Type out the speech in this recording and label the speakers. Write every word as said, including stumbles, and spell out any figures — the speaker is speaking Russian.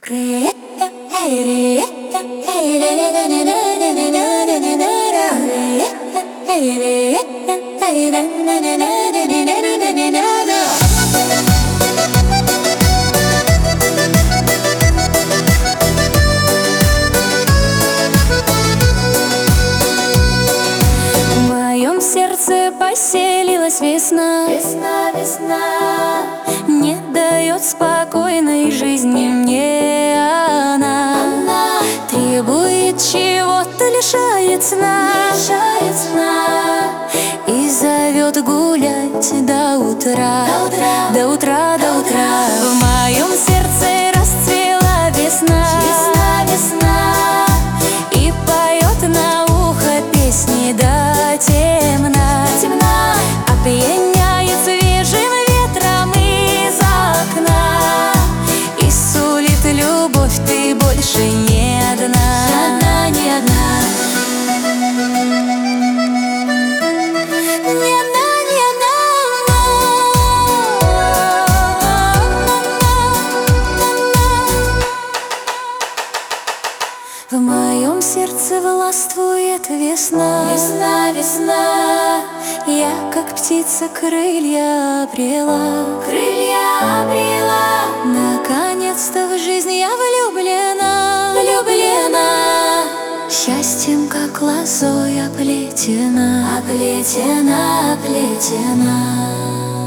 Speaker 1: В моем сердце поселилась весна.
Speaker 2: Весна, весна,
Speaker 1: Не дает спокойной жизни мне она,
Speaker 2: она
Speaker 1: требует чего-то, лишает сна,
Speaker 2: лишает сна.
Speaker 1: и зовет гулять до утра,
Speaker 2: До утра,
Speaker 1: до утра, до утра. В моем сердце расцвела весна,
Speaker 2: Весна, весна,
Speaker 1: и поет на ухо песни до темна,
Speaker 2: темна,
Speaker 1: опьяняет свежим ветром из окна и сулит любовь, ты больше не одна.
Speaker 2: одна, не одна.
Speaker 1: Не одна, не одна. В моем сердце властвует весна.
Speaker 2: Весна, весна,
Speaker 1: Я, как птица, крылья обрела.
Speaker 2: крылья обрела.
Speaker 1: Наконец-то в жизнь я влюблена,
Speaker 2: Влюблена,
Speaker 1: счастьем, как лозой оплетена,
Speaker 2: оплетена, оплетена.